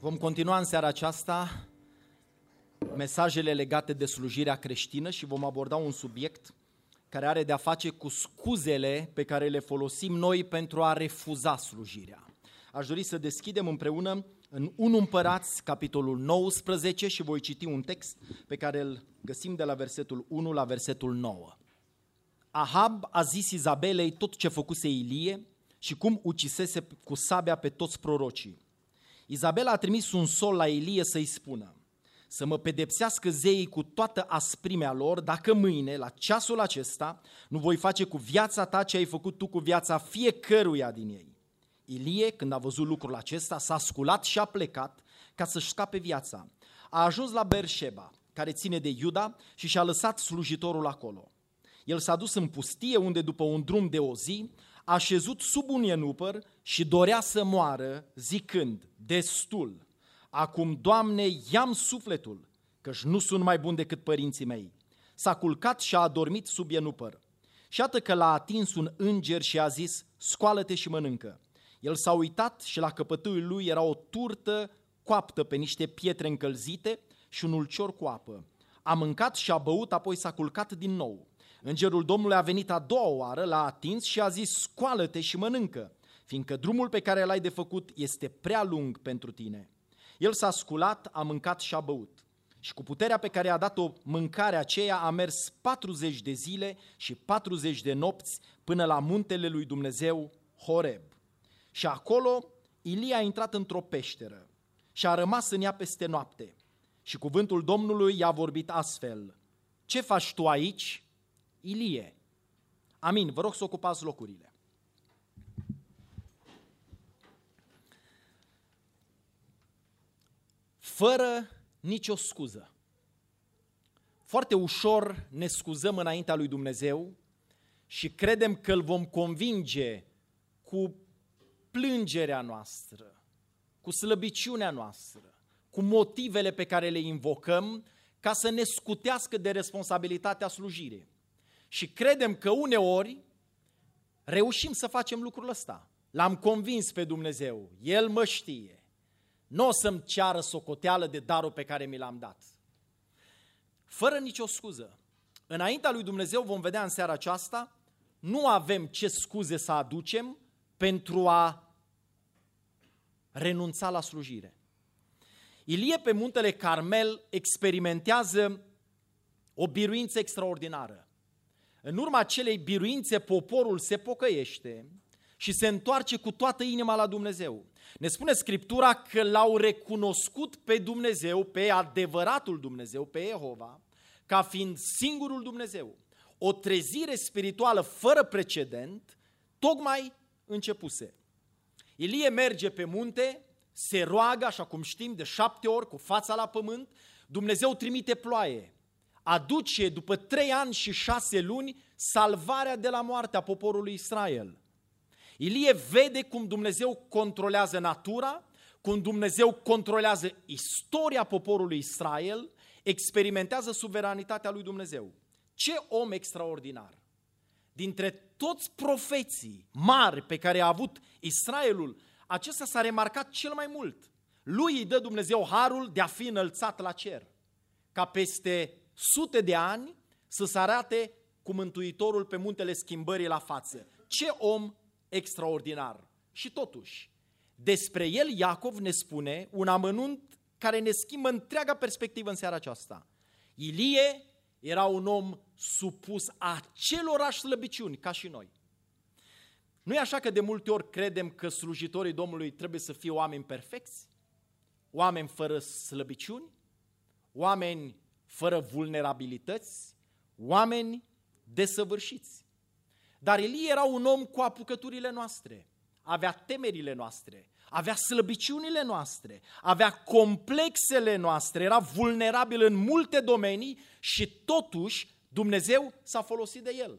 Vom continua în seara aceasta mesajele legate de slujirea creștină și vom aborda un subiect care are de-a face cu scuzele pe care le folosim noi pentru a refuza slujirea. Aș dori să deschidem împreună în 1 Împărați, capitolul 19 și voi citi un text pe care îl găsim de la versetul 1 la versetul 9. Ahab a zis Izabelei tot ce făcuse Ilie și cum ucisese cu sabia pe toți prorocii. Izabela a trimis un sol la Ilie să-i spună: să mă pedepsească zeii cu toată asprimea lor, dacă mâine, la ceasul acesta, nu voi face cu viața ta ce ai făcut tu cu viața fiecăruia din ei. Ilie, când a văzut lucrul acesta, s-a sculat și a plecat ca să-și scape viața. A ajuns la Beersheba, care ține de Iuda, și și-a lăsat slujitorul acolo. El s-a dus în pustie, unde după un drum de o zi a șezut sub un ienupăr și dorea să moară, zicând: destul, acum, Doamne, ia-mi sufletul, căci nu sunt mai bun decât părinții mei. S-a culcat și a adormit sub ienupăr. Și iată că l-a atins un înger și a zis: scoală-te și mănâncă. El s-a uitat și la căpătâiul lui era o turtă coaptă pe niște pietre încălzite și un ulcior cu apă. A mâncat și a băut, apoi s-a culcat din nou. Îngerul Domnului a venit a doua oară, l-a atins și a zis: scoală-te și mănâncă, fiindcă drumul pe care l-ai de făcut este prea lung pentru tine. El s-a sculat, a mâncat și a băut. Și cu puterea pe care a dat-o mâncarea aceea a mers 40 de zile și 40 de nopți până la muntele lui Dumnezeu, Horeb. Și acolo Ilie a intrat într-o peșteră și a rămas în ea peste noapte. Și cuvântul Domnului i-a vorbit astfel: ce faci tu aici, Ilie? Amin. Vă rog să ocupați locurile. Fără nicio scuză. Foarte ușor ne scuzăm înaintea lui Dumnezeu și credem că îl vom convinge cu plângerea noastră, cu slăbiciunea noastră, cu motivele pe care le invocăm ca să ne scutească de responsabilitatea slujirii. Și credem că uneori reușim să facem lucrul ăsta. L-am convins pe Dumnezeu, El mă știe. Nu o să-mi ceară socoteală de darul pe care mi l-am dat. Fără nicio scuză. Înaintea lui Dumnezeu vom vedea în seara aceasta, nu avem ce scuze să aducem pentru a renunța la slujire. Ilie pe muntele Carmel experimentează o biruință extraordinară. În urma acelei biruințe, poporul se pocăiește și se întoarce cu toată inima la Dumnezeu. Ne spune Scriptura că l-au recunoscut pe Dumnezeu, pe adevăratul Dumnezeu, pe Jehova, ca fiind singurul Dumnezeu. O trezire spirituală fără precedent tocmai începuse. Ilie merge pe munte, se roagă, așa cum știm, de 7 ori cu fața la pământ. Dumnezeu trimite ploaie. Aduce după 3 ani și 6 luni salvarea de la moarte a poporului Israel. Ilie vede cum Dumnezeu controlează natura, cum Dumnezeu controlează istoria poporului Israel, experimentează suveranitatea lui Dumnezeu. Ce om extraordinar! Dintre toți profeții mari pe care a avut Israelul, acesta s-a remarcat cel mai mult. Lui îi dă Dumnezeu harul de a fi înălțat la cer, ca peste sute de ani să se arate cu Mântuitorul pe muntele schimbării la față. Ce om extraordinar! Și totuși, despre el Iacov ne spune un amănunt care ne schimbă întreaga perspectivă în seara aceasta. Ilie era un om supus acelorași slăbiciuni ca și noi. Nu e așa că de multe ori credem că slujitorii Domnului trebuie să fie oameni perfecți? Oameni fără slăbiciuni? Oameni fără vulnerabilități? Oameni desăvârșiți? Dar Ilie era un om cu apucăturile noastre, avea temerile noastre, avea slăbiciunile noastre, avea complexele noastre, era vulnerabil în multe domenii și totuși Dumnezeu s-a folosit de el.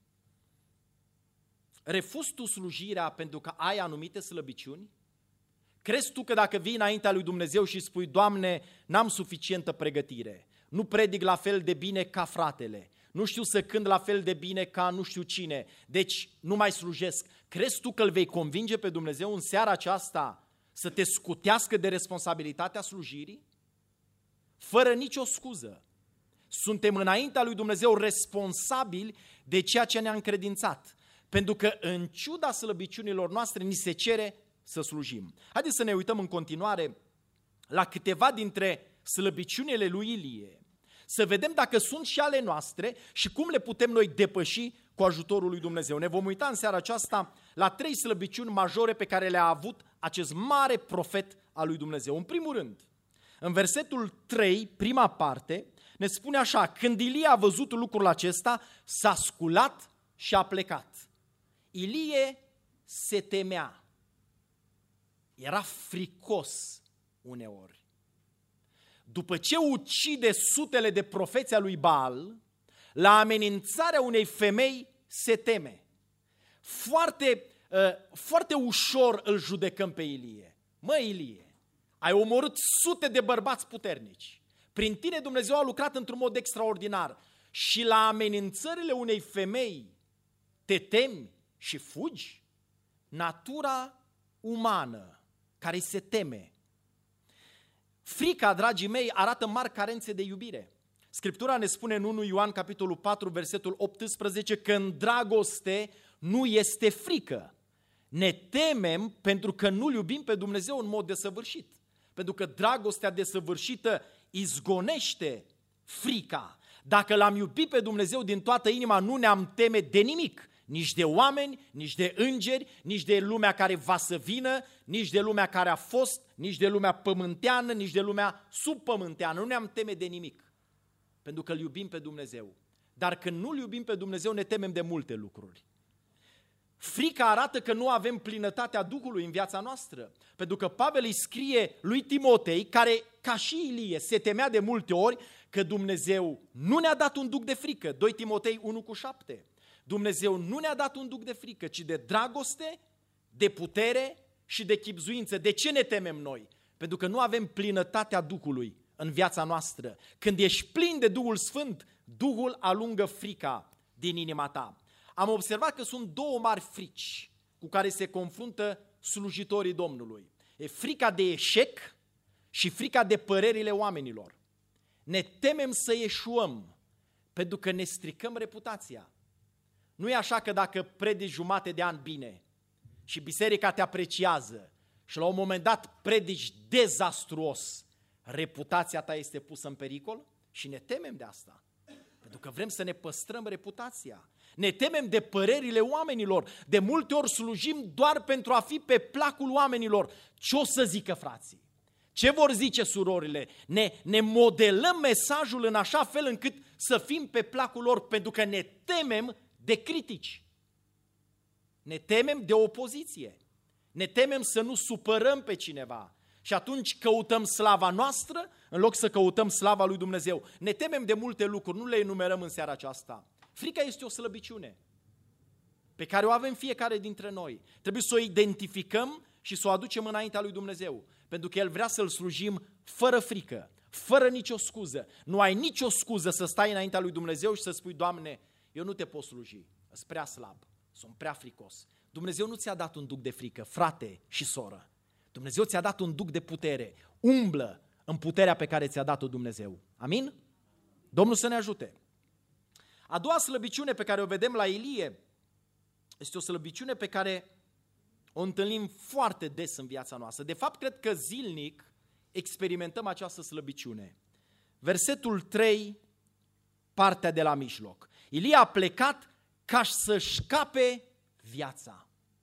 Refuzi tu slujirea pentru că ai anumite slăbiciuni? Crezi tu că dacă vii înaintea lui Dumnezeu și spui: Doamne, n-am suficientă pregătire, nu predic la fel de bine ca fratele, nu știu să cânt la fel de bine ca nu știu cine, deci nu mai slujesc. Crezi tu că îl vei convinge pe Dumnezeu în seara aceasta să te scutească de responsabilitatea slujirii? Fără nicio scuză. Suntem înaintea lui Dumnezeu responsabili de ceea ce ne-a încredințat. Pentru că în ciuda slăbiciunilor noastre ni se cere să slujim. Haideți să ne uităm în continuare la câteva dintre slăbiciunile lui Ilie. Să vedem dacă sunt și ale noastre și cum le putem noi depăși cu ajutorul lui Dumnezeu. Ne vom uita în seara aceasta la 3 slăbiciuni majore pe care le-a avut acest mare profet al lui Dumnezeu. În primul rând, în versetul 3, prima parte, ne spune așa: când Ilie a văzut lucrul acesta, s-a sculat și a plecat. Ilie se temea. Era fricos uneori. După ce ucide sutele de profeți al lui Baal, la amenințarea unei femei se teme. Foarte ușor îl judecăm pe Ilie. Mă, Ilie, ai omorât sute de bărbați puternici. Prin tine Dumnezeu a lucrat într-un mod extraordinar. Și la amenințările unei femei te temi și fugi? Natura umană care se teme. Frica, dragii mei, arată mari carențe de iubire. Scriptura ne spune în 1 Ioan, capitolul 4, versetul 18, că în dragoste nu este frică. Ne temem pentru că nu-L iubim pe Dumnezeu în mod desăvârșit. Pentru că dragostea desăvârșită izgonește frica. Dacă L-am iubit pe Dumnezeu din toată inima, nu ne-am teme de nimic. Nici de oameni, nici de îngeri, nici de lumea care va să vină, nici de lumea care a fost, nici de lumea pământeană, nici de lumea subpământeană. Nu ne-am teme de nimic, pentru că îl iubim pe Dumnezeu. Dar când nu îl iubim pe Dumnezeu, ne temem de multe lucruri. Frica arată că nu avem plinătatea Duhului în viața noastră, pentru că Pavel îi scrie lui Timotei, care, ca și Ilie, se temea de multe ori că Dumnezeu nu ne-a dat un duc de frică. 2 Timotei 1:7. Dumnezeu nu ne-a dat un duc de frică, ci de dragoste, de putere și de chibzuință. De ce ne temem noi? Pentru că nu avem plinătatea Duhului în viața noastră. Când ești plin de Duhul Sfânt, Duhul alungă frica din inima ta. Am observat că sunt 2 mari frici cu care se confruntă slujitorii Domnului. E frica de eșec și frica de părerile oamenilor. Ne temem să eșuăm pentru că ne stricăm reputația. Nu e așa că dacă predici jumate de an bine și biserica te apreciază și la un moment dat predici dezastruos, reputația ta este pusă în pericol? Și ne temem de asta, pentru că vrem să ne păstrăm reputația. Ne temem de părerile oamenilor. De multe ori slujim doar pentru a fi pe placul oamenilor. Ce o să zică frații? Ce vor zice surorile? Ne modelăm mesajul în așa fel încât să fim pe placul lor, pentru că ne temem de critici. Ne temem de opoziție. Ne temem să nu supărăm pe cineva. Și atunci căutăm slava noastră în loc să căutăm slava lui Dumnezeu. Ne temem de multe lucruri, nu le enumerăm în seara aceasta. Frica este o slăbiciune pe care o avem fiecare dintre noi. Trebuie să o identificăm și să o aducem înaintea lui Dumnezeu. Pentru că El vrea să-L slujim fără frică, fără nicio scuză. Nu ai nicio scuză să stai înaintea lui Dumnezeu și să spui: Doamne, eu nu te pot sluji, sunt prea slab, sunt prea fricos. Dumnezeu nu ți-a dat un duc de frică, frate și soră. Dumnezeu ți-a dat un duc de putere. Umblă în puterea pe care ți-a dat-o Dumnezeu. Amin? Domnul să ne ajute. A doua slăbiciune pe care o vedem la Ilie este o slăbiciune pe care o întâlnim foarte des în viața noastră. De fapt, cred că zilnic experimentăm această slăbiciune. Versetul 3, partea de la mijloc. Ilie a plecat ca să-și scape viața.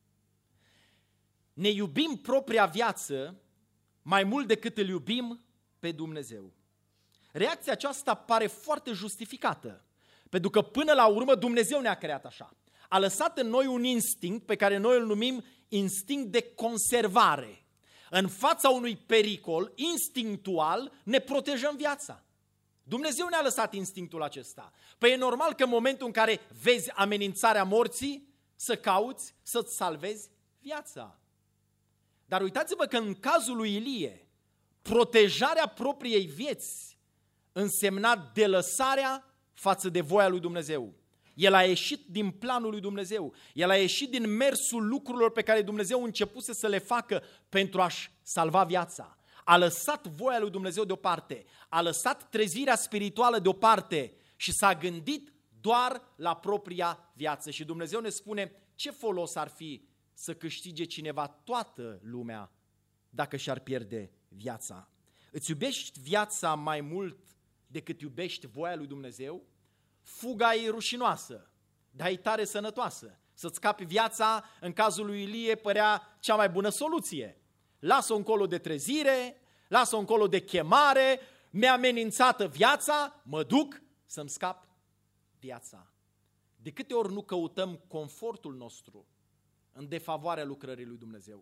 Ne iubim propria viață mai mult decât îl iubim pe Dumnezeu. Reacția aceasta pare foarte justificată, pentru că până la urmă Dumnezeu ne-a creat așa. A lăsat în noi un instinct pe care noi îl numim instinct de conservare. În fața unui pericol, instinctual, ne protejăm viața. Dumnezeu ne-a lăsat instinctul acesta. Păi e normal că în momentul în care vezi amenințarea morții, să cauți să-ți salvezi viața. Dar uitați-vă că în cazul lui Ilie, protejarea propriei vieți însemna delăsarea față de voia lui Dumnezeu. El a ieșit din planul lui Dumnezeu. El a ieșit din mersul lucrurilor pe care Dumnezeu începuse să le facă pentru a-și salva viața. A lăsat voia lui Dumnezeu deoparte, a lăsat trezirea spirituală deoparte și s-a gândit doar la propria viață. Și Dumnezeu ne spune, ce folos ar fi să câștige cineva toată lumea dacă și-ar pierde viața? Îți iubești viața mai mult decât iubești voia lui Dumnezeu? Fuga e rușinoasă, dar e tare sănătoasă. Să-ți scapi viața, în cazul lui Ilie, părea cea mai bună soluție. Lasă-o încolo de trezire, lasă-o încolo de chemare, mi-a amenințată viața, mă duc să-mi scap viața. De câte ori nu căutăm confortul nostru în defavoarea lucrării lui Dumnezeu?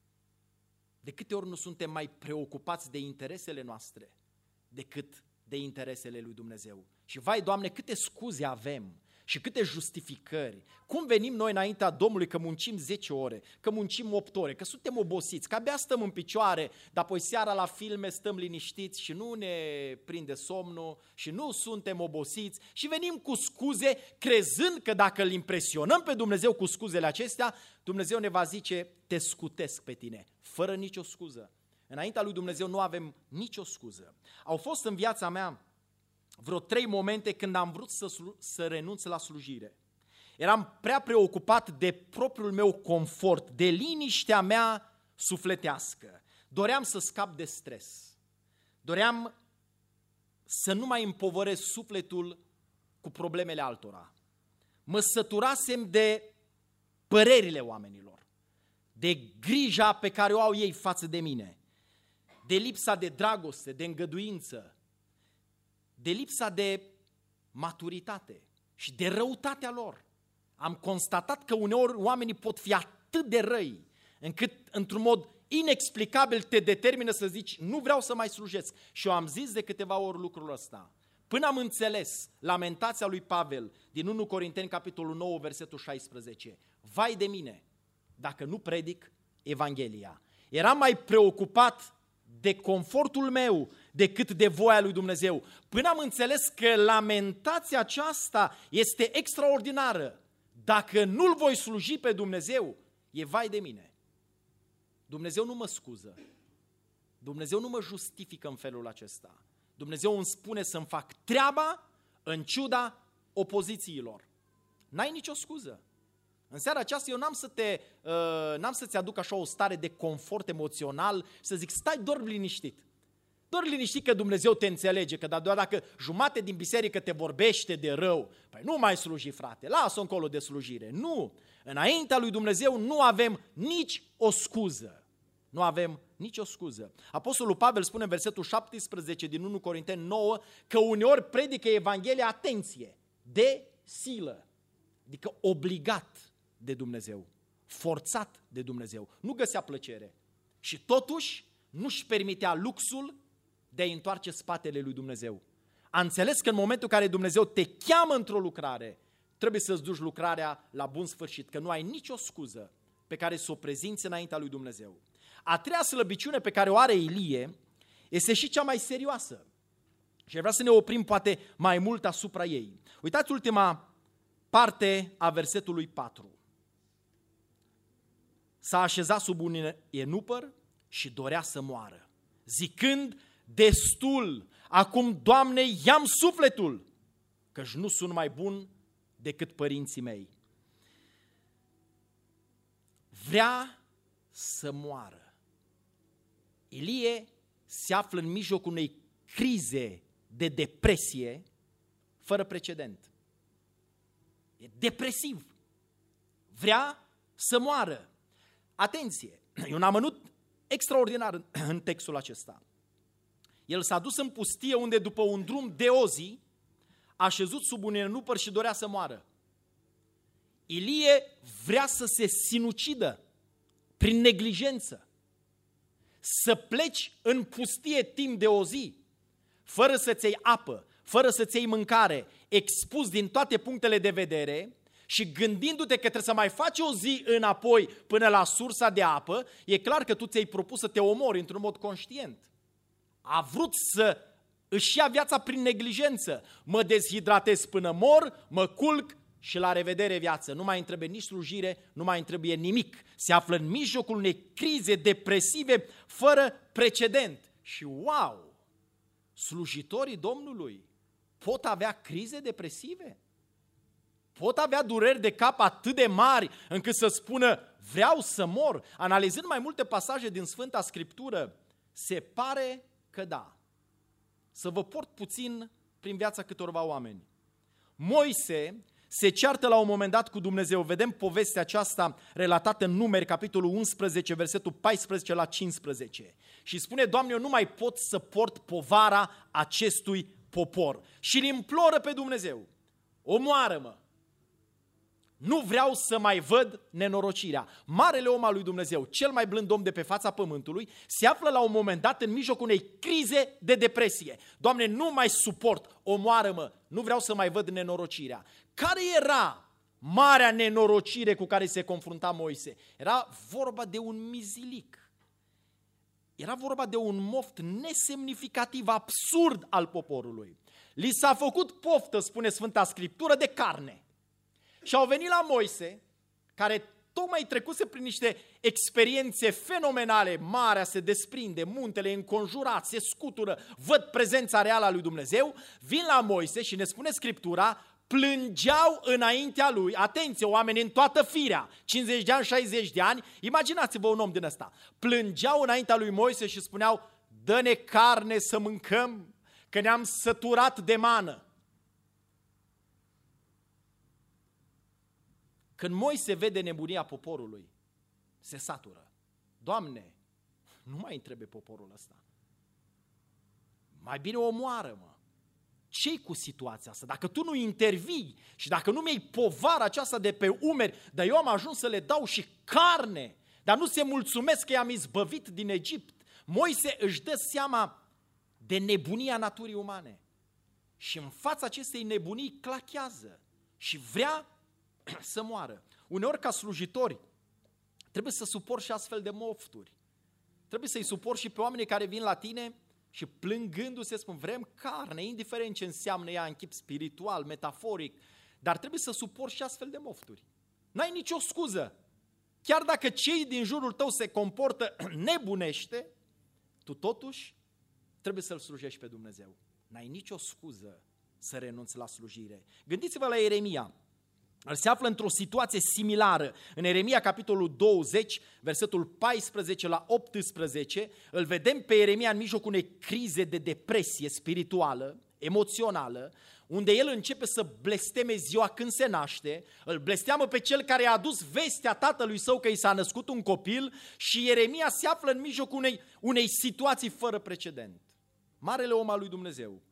De câte ori nu suntem mai preocupați de interesele noastre decât de interesele lui Dumnezeu? Și vai, Doamne, câte scuze avem și câte justificări. Cum venim noi înaintea Domnului că muncim 10 ore, că muncim 8 ore, că suntem obosiți, că abia stăm în picioare, dar apoi seara la filme stăm liniștiți și nu ne prinde somnul și nu suntem obosiți și venim cu scuze, crezând că dacă îl impresionăm pe Dumnezeu cu scuzele acestea, Dumnezeu ne va zice, te scutesc pe tine, fără nicio scuză. Înaintea lui Dumnezeu nu avem nicio scuză. Au fost în viața mea vreo 3 momente când am vrut să renunț la slujire. Eram prea preocupat de propriul meu confort, de liniștea mea sufletească. Doream să scap de stres. Doream să nu mai împovărez sufletul cu problemele altora. Mă săturasem de părerile oamenilor, de grija pe care o au ei față de mine, de lipsa de dragoste, de îngăduință, de lipsa de maturitate și de răutatea lor. Am constatat că uneori oamenii pot fi atât de răi, încât într-un mod inexplicabil te determină să zici, nu vreau să mai slujesc. Și eu am zis de câteva ori lucrul ăsta. Până am înțeles lamentația lui Pavel din 1 Corinteni, capitolul 9, versetul 16. Vai de mine, dacă nu predic Evanghelia. Eram mai preocupat de confortul meu decât de voia lui Dumnezeu. Până am înțeles că lamentația aceasta este extraordinară. Dacă nu-L voi sluji pe Dumnezeu, e vai de mine. Dumnezeu nu mă scuză. Dumnezeu nu mă justifică în felul acesta. Dumnezeu îmi spune să-mi fac treaba în ciuda opozițiilor. N-ai nicio scuză. În seara aceasta eu n-am să-ți aduc așa o stare de confort emoțional, să zic, stai, dormi liniștit. Dormi liniștit că Dumnezeu te înțelege, că doar dacă jumate din biserică te vorbește de rău, păi nu mai sluji, frate, lasă-o încolo de slujire. Nu, înaintea lui Dumnezeu nu avem nici o scuză. Nu avem nicio scuză. Apostolul Pavel spune în versetul 17 din 1 Corinteni 9 că uneori predică Evanghelia, atenție, de silă, adică obligat de Dumnezeu, forțat de Dumnezeu, nu găsea plăcere și totuși nu-și permitea luxul de a întoarce spatele lui Dumnezeu. A înțeles că în momentul în care Dumnezeu te cheamă într-o lucrare, trebuie să-ți duci lucrarea la bun sfârșit, că nu ai nicio scuză pe care să o prezinți înaintea lui Dumnezeu. A treia slăbiciune pe care o are Ilie este și cea mai serioasă și vreau să ne oprim poate mai mult asupra ei. Uitați ultima parte a versetului 4. S-a așezat sub un enupăr și dorea să moară, zicând, destul, acum, Doamne, ia-mi sufletul, căci nu sunt mai bun decât părinții mei. Vrea să moară. Ilie se află în mijlocul unei crize de depresie fără precedent. E depresiv. Vrea să moară. Atenție, e un amănunt extraordinar în textul acesta. El s-a dus în pustie unde după un drum de o zi a șezut sub un enupăr și dorea să moară. Ilie vrea să se sinucidă prin neglijență. Să pleci în pustie timp de o zi, fără să-ți iei apă, fără să-ți iei mâncare, expus din toate punctele de vedere și gândindu-te că trebuie să mai faci o zi înapoi până la sursa de apă, e clar că tu ți-ai propus să te omori într-un mod conștient. A vrut să își ia viața prin neglijență. Mă dezhidratez până mor, mă culc și la revedere viață. Nu mai îmi trebuie nici slujire, nu mai îmi trebuie nimic. Se află în mijlocul unei crize depresive fără precedent. Și wow! Slujitorii Domnului pot avea crize depresive? Pot avea dureri de cap atât de mari încât să spună vreau să mor? Analizând mai multe pasaje din Sfânta Scriptură, se pare că da. Să vă port puțin prin viața câtorva oameni. Moise se ceartă la un moment dat cu Dumnezeu. Vedem povestea aceasta relatată în Numeri, capitolul 11, versetul 14 la 15. Și spune, Doamne, eu nu mai pot să port povara acestui popor. Și îl imploră pe Dumnezeu, omoară-mă. Nu vreau să mai văd nenorocirea. Marele om al lui Dumnezeu, cel mai blând om de pe fața pământului, se află la un moment dat în mijlocul unei crize de depresie. Doamne, nu mai suport, omoară-mă, nu vreau să mai văd nenorocirea. Care era marea nenorocire cu care se confrunta Moise? Era vorba de un mizilic. Era vorba de un moft nesemnificativ, absurd al poporului. Li s-a făcut poftă, spune Sfânta Scriptură, de carne. Și au venit la Moise, care tocmai trecuse prin niște experiențe fenomenale, marea se desprinde, muntele înconjurat, se scutură, văd prezența reală a lui Dumnezeu, vin la Moise și ne spune Scriptura, plângeau înaintea lui, atenție, oameni în toată firea, 50 de ani, 60 de ani, imaginați-vă un om din ăsta, plângeau înaintea lui Moise și spuneau, dă-ne carne să mâncăm, că ne-am săturat de mană. Când Moise vede nebunia poporului, se satură. Doamne, nu mai îmi trebuie poporul ăsta. Mai bine omoară-mă. Ce-i cu situația asta? Dacă tu nu intervii și dacă nu mi-ai povara aceasta de pe umeri, dar eu am ajuns să le dau și carne, dar nu se mulțumesc că i-am izbăvit din Egipt. Moise își dă seama de nebunia naturii umane și în fața acestei nebunii clachează și vrea să moară. Uneori ca slujitori trebuie să suport și astfel de mofturi. Trebuie să-i suport și pe oamenii care vin la tine și plângându-se spun vrem carne, indiferent ce înseamnă ea în chip spiritual, metaforic, dar trebuie să suport și astfel de mofturi. N-ai nicio scuză. Chiar dacă cei din jurul tău se comportă nebunește, tu totuși trebuie să-L slujești pe Dumnezeu. N-ai nicio scuză să renunți la slujire. Gândiți-vă la Ieremia. El se află într-o situație similară. În Ieremia, capitolul 20, versetul 14 la 18, îl vedem pe Ieremia în mijlocul unei crize de depresie spirituală, emoțională, unde el începe să blesteme ziua când se naște, îl blesteamă pe cel care a adus vestea tatălui său că i s-a născut un copil și Ieremia se află în mijlocul unei situații fără precedent. Marele om al lui Dumnezeu,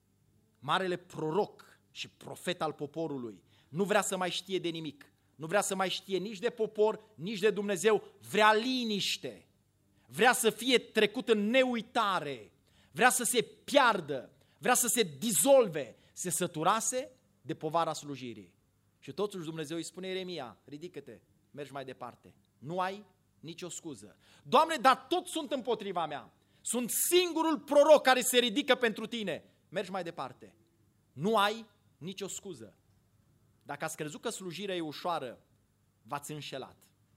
marele proroc și profet al poporului, nu vrea să mai știe de nimic, nu vrea să mai știe nici de popor, nici de Dumnezeu, vrea liniște, vrea să fie trecut în neuitare, vrea să se piardă, vrea să se dizolve, se săturase de povara slujirii. Și totuși Dumnezeu îi spune Ieremia, ridică-te, mergi mai departe, nu ai nicio scuză. Doamne, dar toți sunt împotriva mea, sunt singurul proroc care se ridică pentru tine, mergi mai departe, nu ai nicio scuză. Dacă ați crezut că slujirea e ușoară, v-ați înșelat.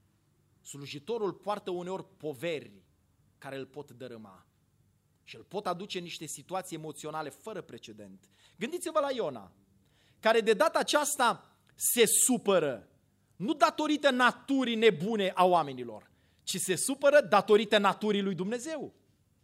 Slujitorul poartă uneori poveri care îl pot dărâma și îl pot aduce în niște situații emoționale fără precedent. Gândiți-vă la Iona, care de data aceasta se supără, nu datorită naturii nebune a oamenilor, ci se supără datorită naturii lui Dumnezeu.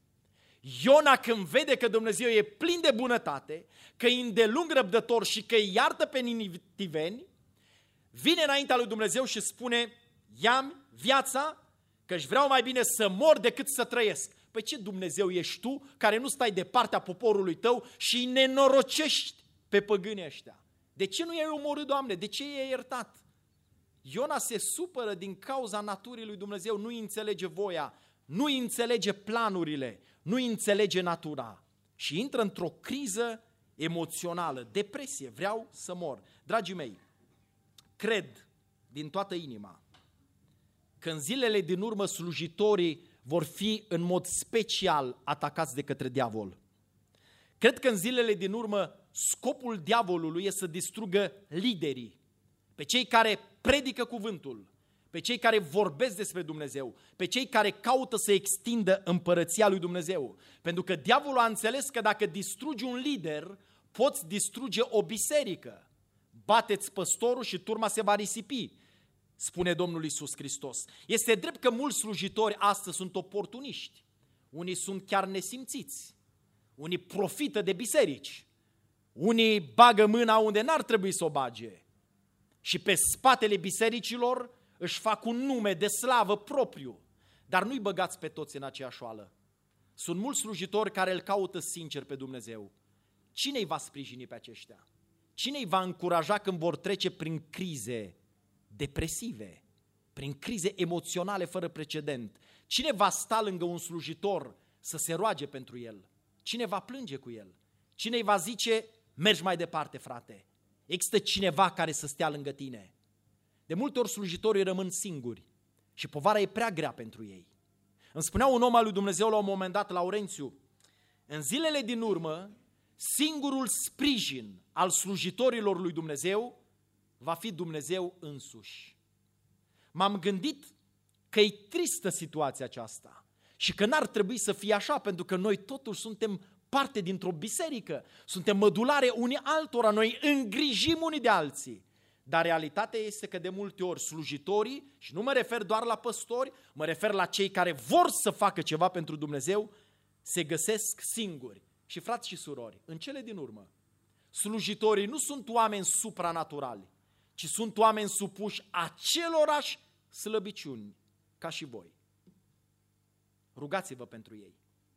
Iona, când vede că Dumnezeu e plin de bunătate, că e îndelung răbdător și că îi iartă pe ninitiveni, vine înaintea lui Dumnezeu și spune, ia-mi viața, că își vreau mai bine să mor decât să trăiesc. Păi ce Dumnezeu ești tu care nu stai de partea poporului tău și îi nenorocești pe păgânii ăștia? De ce nu i-ai omorât, Doamne? De ce i-ai iertat? Iona se supără din cauza naturii lui Dumnezeu, nu înțelege voia, nu înțelege planurile, nu înțelege natura și intră într-o criză emoțională, depresie, vreau să mor. Dragii mei, cred din toată inima că în zilele din urmă slujitorii vor fi în mod special atacați de către diavol. Cred că în zilele din urmă scopul diavolului este să distrugă liderii, pe cei care predică cuvântul, pe cei care vorbesc despre Dumnezeu, pe cei care caută să extindă împărăția lui Dumnezeu. Pentru că diavolul a înțeles că dacă distrugi un lider, poți distruge o biserică. Bateți păstorul și turma se va risipi, spune Domnul Iisus Hristos. Este drept că mulți slujitori astăzi sunt oportuniști. Unii sunt chiar nesimțiți. Unii profită de biserici. Unii bagă mâna unde n-ar trebui să o bage. Și pe spatele bisericilor își fac un nume de slavă propriu. Dar nu-i băgați pe toți în aceeași oală. Sunt mulți slujitori care îl caută sincer pe Dumnezeu. Cine îi va sprijini pe aceștia? Cine îi va încuraja când vor trece prin crize depresive, prin crize emoționale fără precedent? Cine va sta lângă un slujitor să se roage pentru el? Cine va plânge cu el? Cine îi va zice, mergi mai departe, frate? Există cineva care să stea lângă tine. De multe ori slujitorii rămân singuri și povara e prea grea pentru ei. Îmi spunea un om al lui Dumnezeu la un moment dat, Laurențiu, în zilele din urmă, singurul sprijin al slujitorilor lui Dumnezeu va fi Dumnezeu însuși. M-am gândit că e tristă situația aceasta și că n-ar trebui să fie așa, pentru că noi totuși suntem parte dintr-o biserică, suntem mădulare unii altora, noi îngrijim unii de alții. Dar realitatea este că de multe ori slujitorii, și nu mă refer doar la păstori, mă refer la cei care vor să facă ceva pentru Dumnezeu, se găsesc singuri. Și frați și surori, în cele din urmă, slujitorii nu sunt oameni supranaturali, ci sunt oameni supuși acelorași slăbiciuni, ca și voi. Rugați-vă pentru ei.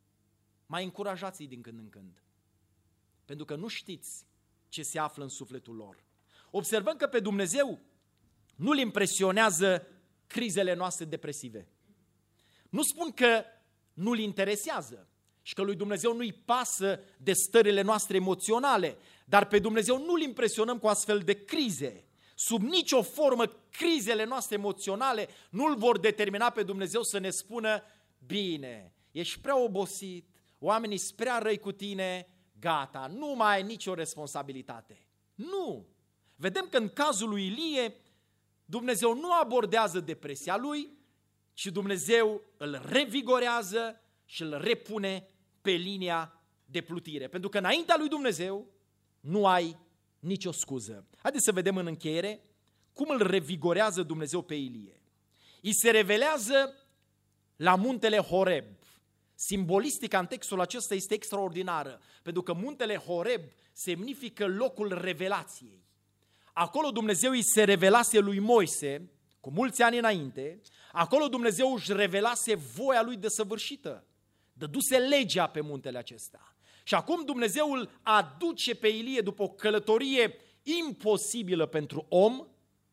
Mai încurajați-i din când în când, pentru că nu știți ce se află în sufletul lor. Observăm că pe Dumnezeu nu-L impresionează crizele noastre depresive. Nu spun că nu-L interesează și că lui Dumnezeu nu-i pasă de stările noastre emoționale, dar pe Dumnezeu nu-L impresionăm cu astfel de crize. Sub nicio formă crizele noastre emoționale nu-L vor determina pe Dumnezeu să ne spună, bine, ești prea obosit, oamenii sunt prea răi cu tine, gata, nu mai ai nicio responsabilitate. Nu! Vedem că în cazul lui Ilie, Dumnezeu nu abordează depresia lui, ci Dumnezeu îl revigorează și îl repune pe linia de plutire. Pentru că înaintea lui Dumnezeu nu ai nicio scuză. Haideți să vedem în încheiere cum îl revigorează Dumnezeu pe Ilie. Îi se revelează la muntele Horeb. Simbolistica în textul acesta este extraordinară, pentru că muntele Horeb semnifică locul revelației. Acolo Dumnezeu îi se revelase lui Moise, cu mulți ani înainte, acolo Dumnezeu își revelase voia lui desăvârșită, dăduse legea pe muntele acesta. Și acum Dumnezeu îl aduce pe Ilie după o călătorie imposibilă pentru om,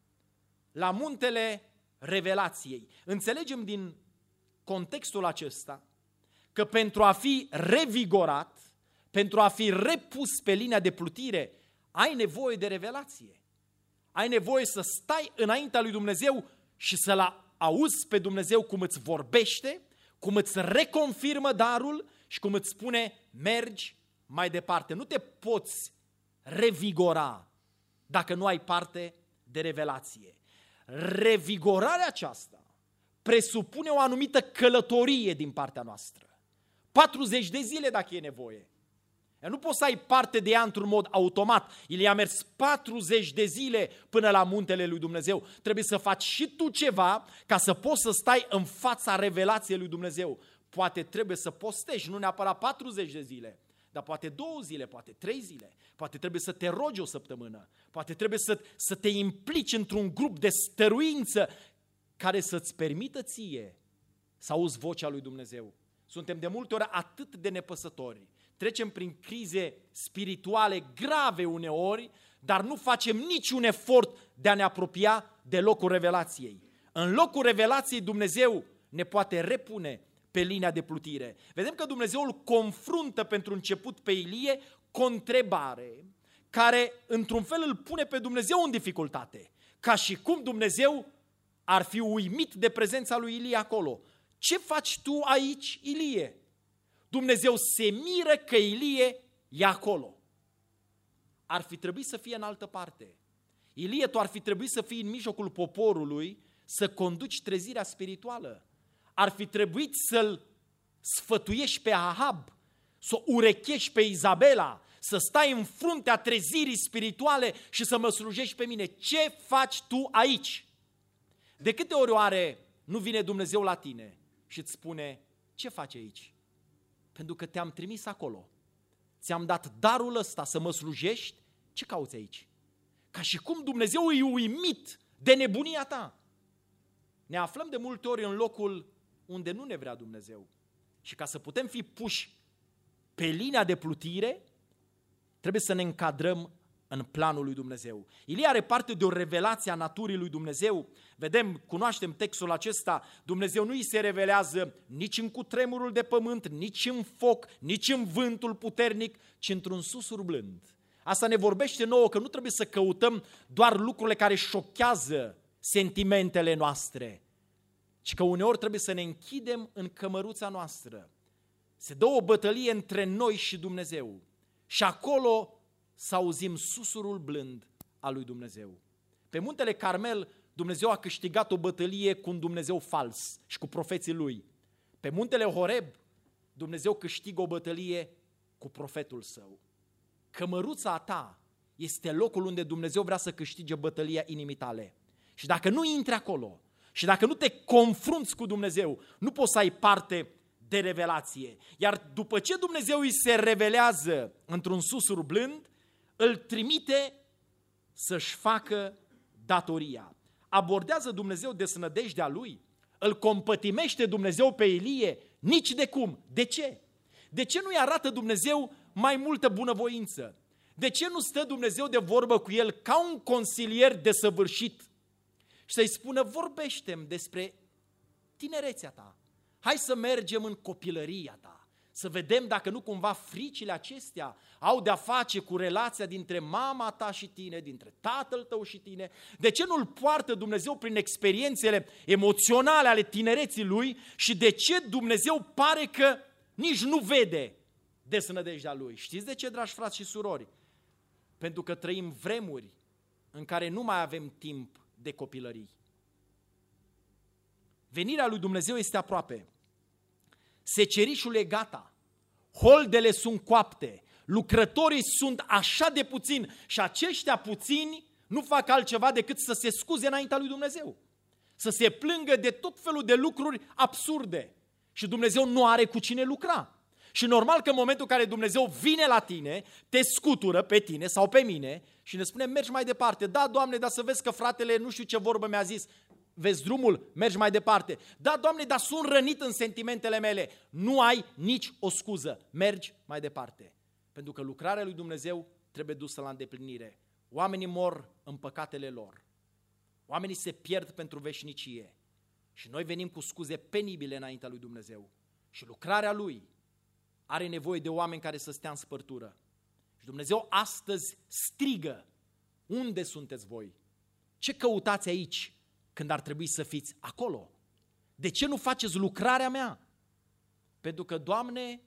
la muntele revelației. Înțelegem din contextul acesta că pentru a fi revigorat, pentru a fi repus pe linia de plutire, ai nevoie de revelație. Ai nevoie să stai înaintea lui Dumnezeu și să-L auzi pe Dumnezeu cum îți vorbește, cum îți reconfirmă darul și cum îți spune, mergi mai departe. Nu te poți revigora dacă nu ai parte de revelație. Revigorarea aceasta presupune o anumită călătorie din partea noastră. 40 de zile dacă e nevoie. Nu poți să ai parte de ea într-un mod automat. Ilie a mers 40 de zile până la muntele lui Dumnezeu. Trebuie să faci și tu ceva ca să poți să stai în fața revelației lui Dumnezeu. Poate trebuie să postești, nu neapărat 40 de zile, dar poate 2 zile, poate 3 zile. Poate trebuie să te rogi o săptămână. Poate trebuie să te implici într-un grup de stăruință care să-ți permită ție să auzi vocea lui Dumnezeu. Suntem de multe ori atât de nepăsători. Trecem prin crize spirituale grave uneori, dar nu facem niciun efort de a ne apropia de locul revelației. În locul revelației Dumnezeu ne poate repune pe linia de plutire. Vedem că Dumnezeu îl confruntă pentru început pe Ilie cu o întrebare care într-un fel îl pune pe Dumnezeu în dificultate. Ca și cum Dumnezeu ar fi uimit de prezența lui Ilie acolo. Ce faci tu aici, Ilie? Dumnezeu se miră că Ilie e acolo. Ar fi trebuit să fie în altă parte. Ilie, tu ar fi trebuit să fii în mijlocul poporului, să conduci trezirea spirituală. Ar fi trebuit să-l sfătuiești pe Ahab, să o urechești pe Izabela, să stai în fruntea trezirii spirituale și să mă slujești pe mine. Ce faci tu aici? De câte ori oare nu vine Dumnezeu la tine și îți spune, ce faci aici? Pentru că te-am trimis acolo. Ți-am dat darul ăsta să mă slujești, ce cauți aici? Ca și cum Dumnezeu e uimit de nebunia ta. Ne aflăm de multe ori în locul unde nu ne vrea Dumnezeu. Și ca să putem fi puși pe linia de plutire, trebuie să ne încadrăm în planul lui Dumnezeu. Ilie are parte de o revelație a naturii lui Dumnezeu. Vedem, cunoaștem textul acesta, Dumnezeu nu îi se revelează nici în cutremurul de pământ, nici în foc, nici în vântul puternic, ci într-un susur blând. Asta ne vorbește nouă că nu trebuie să căutăm doar lucrurile care șochează sentimentele noastre, ci că uneori trebuie să ne închidem în cămăruța noastră. Se dă o bătălie între noi și Dumnezeu și acolo să auzim susurul blând al lui Dumnezeu. Pe muntele Carmel, Dumnezeu a câștigat o bătălie cu un Dumnezeu fals și cu profeții lui. Pe muntele Horeb, Dumnezeu câștigă o bătălie cu profetul său. Cămăruța ta este locul unde Dumnezeu vrea să câștige bătălia inimii tale. Și dacă nu intri acolo și dacă nu te confrunți cu Dumnezeu, nu poți să ai parte de revelație. Iar după ce Dumnezeu îi se revelează într-un susur blând, îl trimite să-și facă datoria. Abordează Dumnezeu desnădejdea lui, îl compătimește Dumnezeu pe Ilie, nici de cum. De ce? De ce nu-i arată Dumnezeu mai multă bunăvoință? De ce nu stă Dumnezeu de vorbă cu el ca un consilier desăvârșit și să-i spună, vorbește-mi despre tinerețea ta, hai să mergem în copilăria ta, să vedem dacă nu cumva fricile acestea au de-a face cu relația dintre mama ta și tine, dintre tatăl tău și tine. De ce nu-l poartă Dumnezeu prin experiențele emoționale ale tinereții lui și de ce Dumnezeu pare că nici nu vede desnădejdea lui? Știți de ce, dragi frați și surori? Pentru că trăim vremuri în care nu mai avem timp de copilării. Venirea lui Dumnezeu este aproape. Secerișul e gata. Holdele sunt coapte. Lucrătorii sunt așa de puțini și aceștia puțini nu fac altceva decât să se scuze înaintea lui Dumnezeu. Să se plângă de tot felul de lucruri absurde. Și Dumnezeu nu are cu cine lucra. Și normal că în momentul în care Dumnezeu vine la tine, te scutură pe tine sau pe mine și ne spune, mergi mai departe. Da, Doamne, dar să vezi că fratele nu știu ce vorbă mi-a zis. Vezi drumul, mergi mai departe. Da, Doamne, dar sunt rănit în sentimentele mele. Nu ai nici o scuză. Mergi mai departe. Pentru că lucrarea lui Dumnezeu trebuie dusă la îndeplinire. Oamenii mor în păcatele lor. Oamenii se pierd pentru veșnicie. Și noi venim cu scuze penibile înaintea lui Dumnezeu. Și lucrarea lui are nevoie de oameni care să stea în spărtură. Și Dumnezeu astăzi strigă, unde sunteți voi? Ce căutați aici când ar trebui să fiți acolo? De ce nu faceți lucrarea mea? Pentru că, Doamne,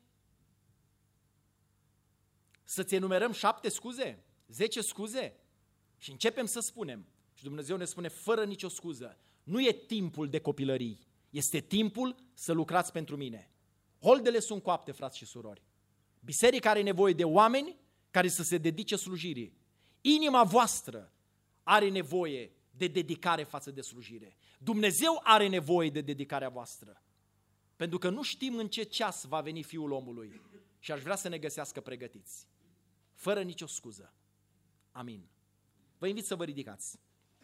să-ți enumerăm 7 scuze, 10 scuze și începem să spunem. Și Dumnezeu ne spune, fără nicio scuză, nu e timpul de copilării, este timpul să lucrați pentru mine. Holdele sunt coapte, frați și surori. Biserica are nevoie de oameni care să se dedice slujirii. Inima voastră are nevoie de dedicare față de slujire. Dumnezeu are nevoie de dedicarea voastră. Pentru că nu știm în ce ceas va veni Fiul omului și aș vrea să ne găsească pregătiți. Fără nicio scuză. Amin. Vă invit să vă ridicați.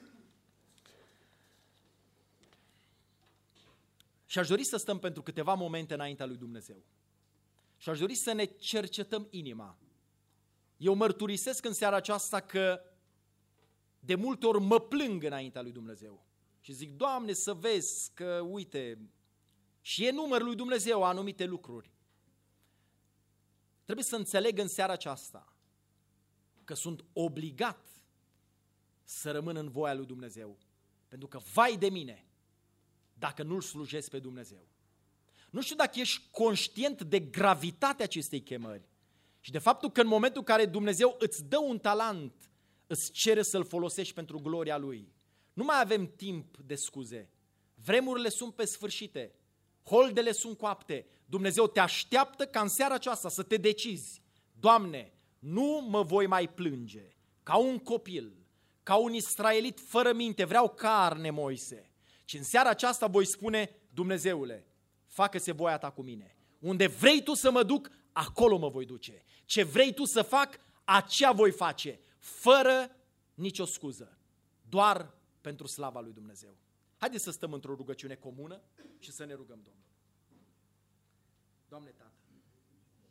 Și aș dori să stăm pentru câteva momente înaintea lui Dumnezeu. Și aș dori să ne cercetăm inima. Eu mărturisesc în seara aceasta că de multe ori mă plâng înaintea lui Dumnezeu. Și zic, Doamne, să vezi că, uite, și e numărul lui Dumnezeu anumite lucruri. Trebuie să înțeleg în seara aceasta că sunt obligat să rămân în voia lui Dumnezeu. Pentru că, vai de mine, dacă nu-L slujesc pe Dumnezeu. Nu știu dacă ești conștient de gravitatea acestei chemări și de faptul că în momentul în care Dumnezeu îți dă un talent, îți cere să-L folosești pentru gloria Lui. Nu mai avem timp de scuze. Vremurile sunt pe sfârșite. Holdele sunt coapte. Dumnezeu te așteaptă ca în seara aceasta să te decizi. Doamne, nu mă voi mai plânge ca un copil, ca un israelit fără minte, vreau carne, Moise. Și în seara aceasta voi spune, Dumnezeule, facă-se voia ta cu mine. Unde vrei tu să mă duc, acolo mă voi duce. Ce vrei tu să fac, aceea voi face, fără nicio scuză, doar pentru slava lui Dumnezeu. Haideți să stăm într-o rugăciune comună și să ne rugăm Domnul. Doamne Tată,